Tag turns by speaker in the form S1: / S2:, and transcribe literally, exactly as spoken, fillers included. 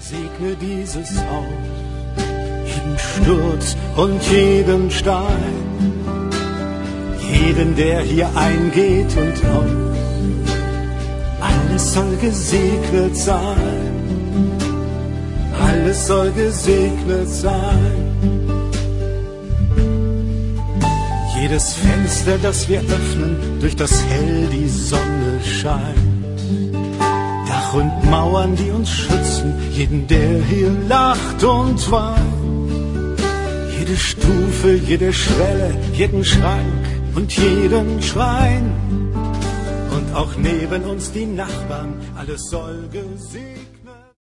S1: Segne dieses Haus, jeden Sturz und jeden Stein, jeden, der hier eingeht und aus. Alles soll gesegnet sein, alles soll gesegnet sein. Jedes Fenster, das wir öffnen, durch das hell die Sonne scheint. Dach und Mauern, die uns schützen, jeden, der hier lacht und weint. Jede Stufe, jede Schwelle, jeden Schrank und jeden Schrein. Und auch neben uns die Nachbarn, alles soll gesegnet.